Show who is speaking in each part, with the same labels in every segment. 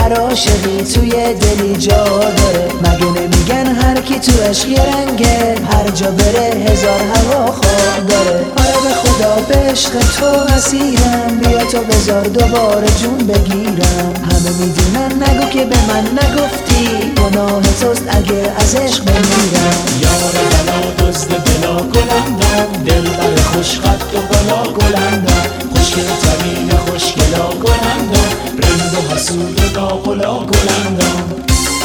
Speaker 1: هر عاشقی توی دلی جا داره. مگه نمیگن هر کی تو عشق یه رنگه، هر جا بره هزار هوا خواه داره. آره به خدا به عشق تو اسیرم، بیا تو بذار دوباره جون بگیرم. همه میدونن نگو که به من نگفتی، گناه توست اگه از عشق بمیرم.
Speaker 2: یار بلا دزد بلا گلندم، دلبر خوشخط و بالا گلندم، خوشگل ترین خوشگلا گلندم، رند و حسود و ناقلا گلندم.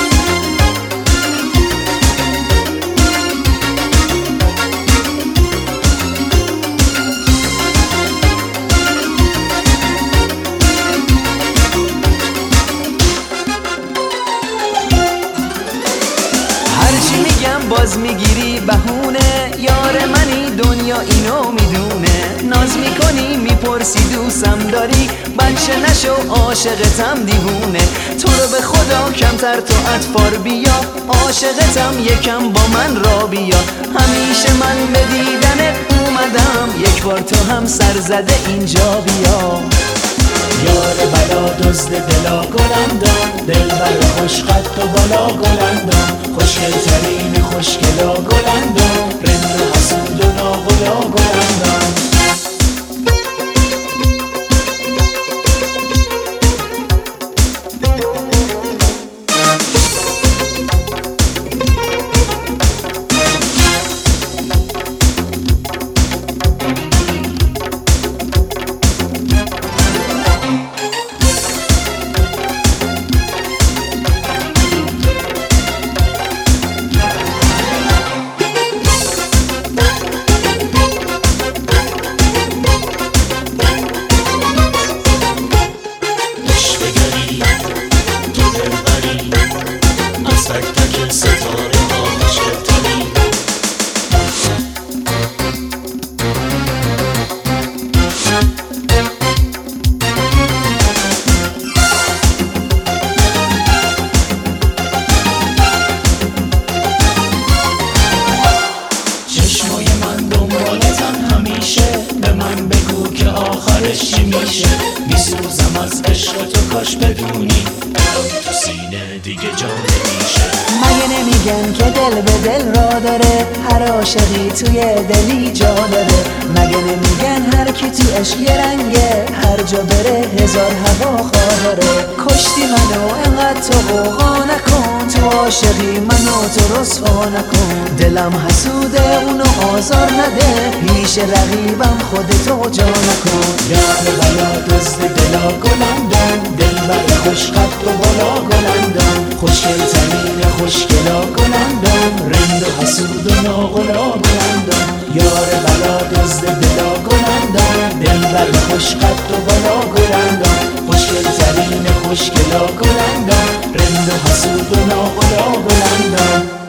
Speaker 1: هرچی میگم باز میگیری بهونه، یار منی دنیا اینو میدونه. ناز میکنی میپرسی دوستم داری، بچه نشو عاشقتم دیوونه. تو رو به خدا کمتر تو اطفار بیا، عاشقتم یکم با من را بیا. همیشه من به دیدنت اومدم، یک بار تو هم سر زده اینجا بیا.
Speaker 2: یار بلا دزد دلا گلندم، دلبر خوشخط و بالا گلندم، خوشگل ترین خوشگلا گلندم، رند و حسود و ناقلا گلندم. به من بگو که آخرش چی میشه، میسوزم از عشق تو کاش بدونی، تو سینه دیگه جا نمیشه.
Speaker 1: مگه نمیگن که دل به دل را داره، هر عاشقی توی دلی جا داره. مگه نمیگن هر کی تو عشق یه رنگه، هر جا بره هزار هوا خواه داره. کشتی منو انقدر تو غوغا نکن، تو عاشقی منو تو رسوا نکن. دلم حسوده اونو آزار نده، پیش رقیبم خودتو جا نکن.
Speaker 2: یار بلا دزد دلا گلندم، دلبر خوشخط و بالا گلندم، خوشگل ترین خوشگلا گلندم، رند و حسود و ناقلا گلندم. یار بلا دزد دلا گلندم، دلبر خوشخط و بالا گلندم، خوشگل ترین خوشگلا گلندم، رند و حسود و ناقلا گلندم.